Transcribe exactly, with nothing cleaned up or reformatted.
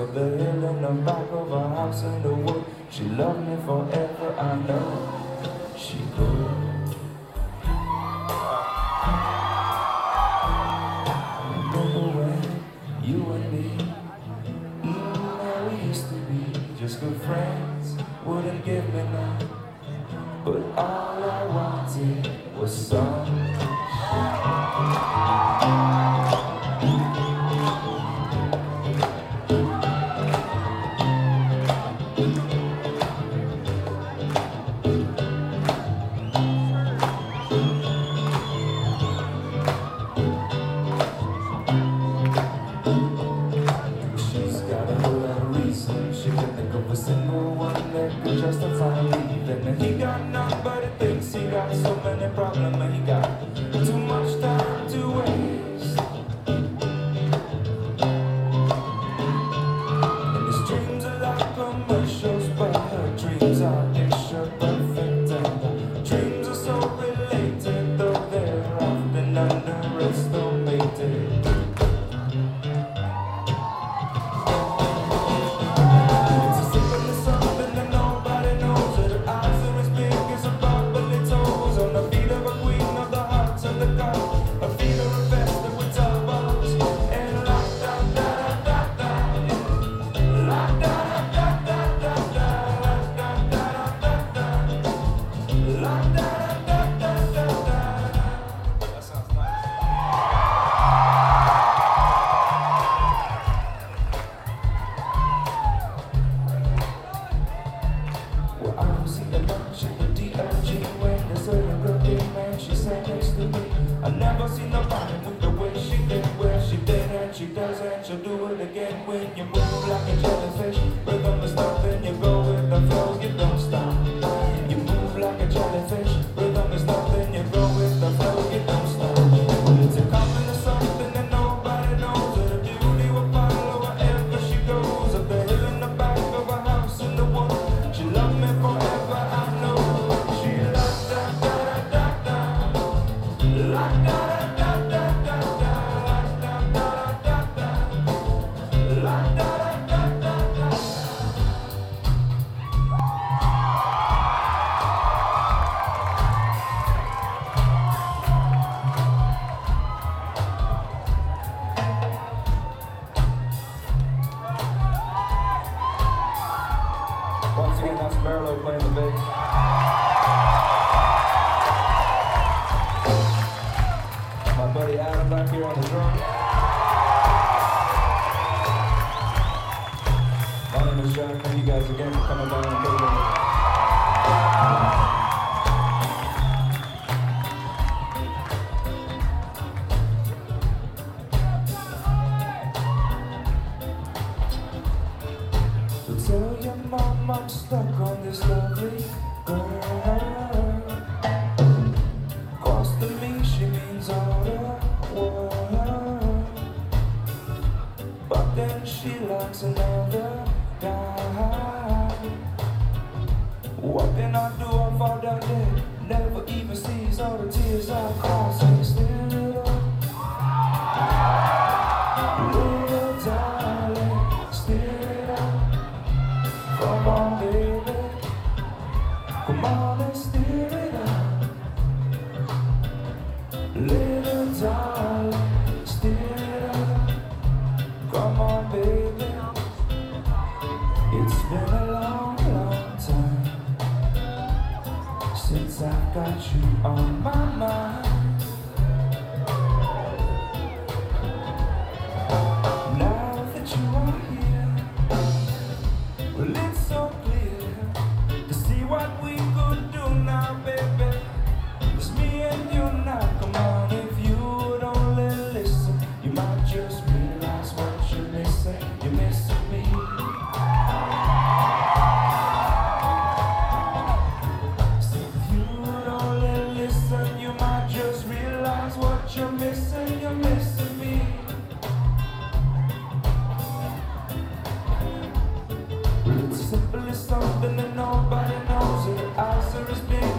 up the hill in the back of a house in the wood. She loved me forever, I know she could. Remember when you and me, even though we used to be just good friends, wouldn't give me none, but all I wanted was some. A single one that could justify leaving. And he got none, but he thinks he got so many problems. And he got too much time to waste. And his dreams are like commercials, but her dreams are picture perfect. And her dreams are so related, though they're often underestimated. I never seen nobody move the way she did, where she did, and she does, and she'll do it again. When you move like a jellyfish, rhythm is stop, and you go with the flow, you don't stop. You move like a jellyfish, rhythm is stop, and you go with the flow, you don't stop. It's a common to something that nobody knows, that the beauty will follow wherever she goes. Up the hill in the back of a house in the woods, she loved me forever, I know. She loves that, da da da da, la da. Once again, that's Merlo playing the bass. My buddy Adam back here on the drums. My name is Jack. Thank you guys again for coming down and playing with me. Tell your mom I'm stuck on this lovely girl. Close to me, she means all the world. But then she likes another guy. What can I do for the day? Never even sees all the tears I cry. So still up, little darling, still up. Come on, baby, come on and steer it up. Little darling, steer it up. Come on, baby. It's been a long, long time since I've got you on my mind. Now that you are here, well, it's so clear to see what we could do now, baby. It's me and you now. Come on, if you would only listen, you might just realize what you're missing. You're missing me. So if you would only listen, you might just realize what you're missing. You're missing me. It's simple as something that nobody knows. Your eyes are as big